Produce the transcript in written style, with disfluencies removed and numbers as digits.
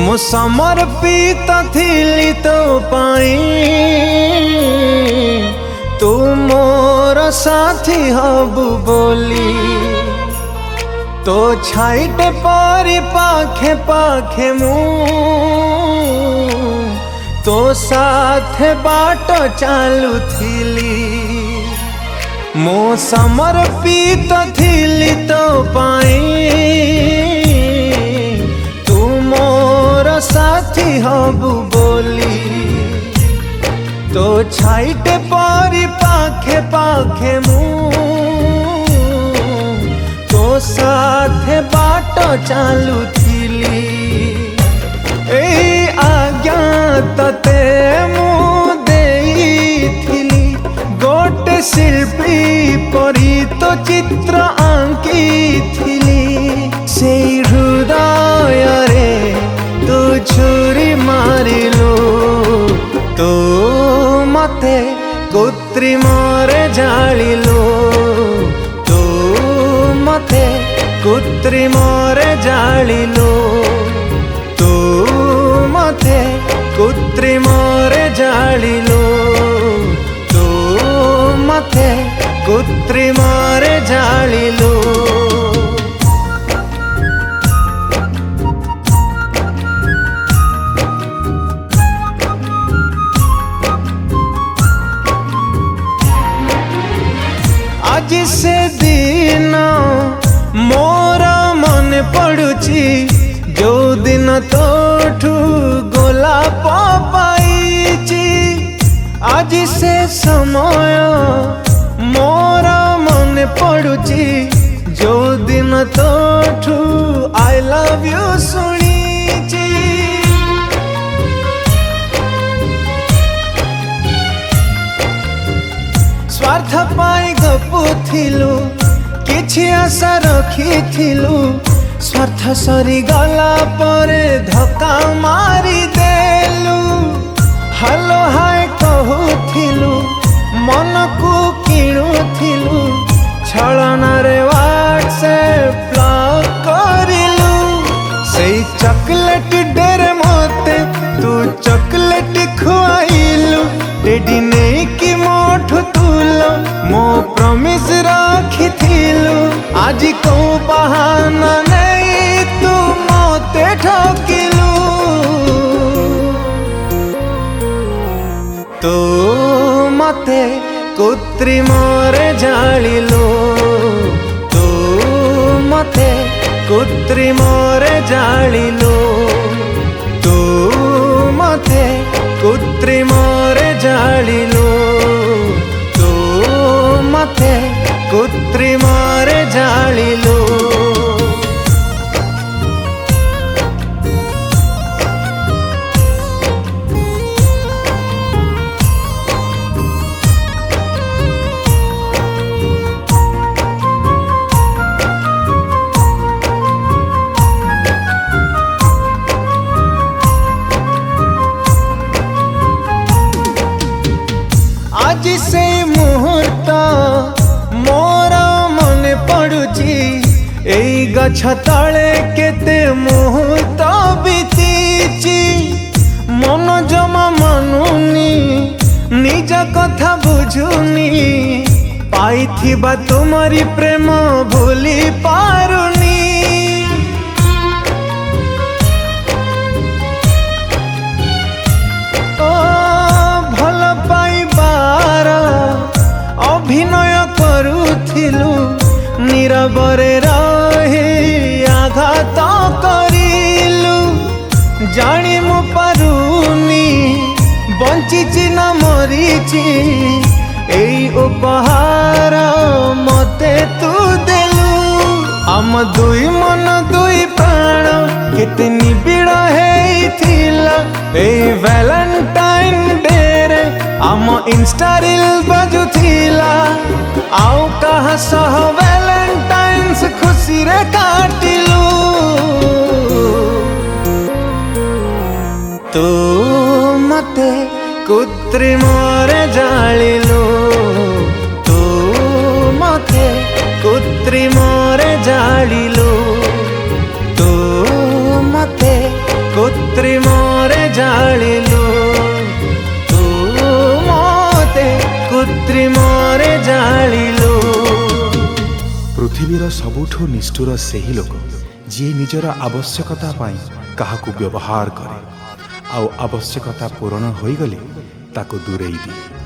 मु समर्पित थिली तो पाई तू मोर साथी हबु बोली तो छाइटे परी पाखे पाखे मु तो साथ बाट चालू थिली मु समर्पित थिली तो पाई तू मोर साथी हबु बोली तो छाइटे परी पाखे पाखे मु तो साथ बाट चालू थिली ए आज्ञा तते मु देइथिली गोटे शिल्पी परी तो चित्र आंकिथिली से हृदय रे तू छुरी मारिलु तो मते कृत्रिम रे जालिलु तो मते कृत्रिम रे जालिलु तो मते कृत्रिम रे जालिलु तो मते कृत्रिम रे जालिलु आज से दिन मोरा मन पड़ुची जो दिन तोठू गोलाप पाइची आज से समय मोरा मन पड़ुची जो दिन तोठू आई लव यू सुनीची स्वार्थ पाई गपुथिलु किछि आशा रखिथिलु स्वार्थ सरी गला परे धक्का मारी देलु हेलो हाय कहूथिलु मन को किणुथिलु छलना रे व्हाट्सएप ब्लॉक करिलु सेई चॉकलेट डेरे मते तू चॉकलेट खुआइलु टेडी ने कि मोठु तुलो मो प्रॉमिस रखिथिलु आज को बहाना नहीं तू मोते ठकिलु तो मते कृत्रिम रे जालिलु तो मते कृत्रिम रे जालिलु तो मते कृत्रिम रे जालिलु तो मते कृत्रिम रे जालिलु आज से मुहूर्त मोरा मन पड़ुची एई गछ तले केते मुहूर्त बीतीची मन जमा मानुनी निज कथा बुझुनी पाइथिबा तुमरी प्रेम भूली पारुनी अभिनय करुथिलु नीरबरे रही आघात करिलु जानी मु पारुनी बंचिची न मरीची एई उपहार मते तू देलु आम दुई मन दुई प्राण केते निबिड़ हेइथिला एई वैलेंटाइन डे रे आम इंस्टा रील बाजुथिला आउ कहा सह वैलेंटाइन्स खुशी रे काटिलु तो मते कृत्रिम रे जालिलु तो मते कृत्रिम रे जालिलु तो मते कृत्रिमरे जालिलु तू मते कृत्रिमरे जालिलु। पृथ्वीर सबुठु निष्ठुर सेही लोक जी निजर आवश्यकता पाई काहाकू व्यवहार करे आउ आवश्यकता पूर्ण होई गले ताको दूरेई दिए।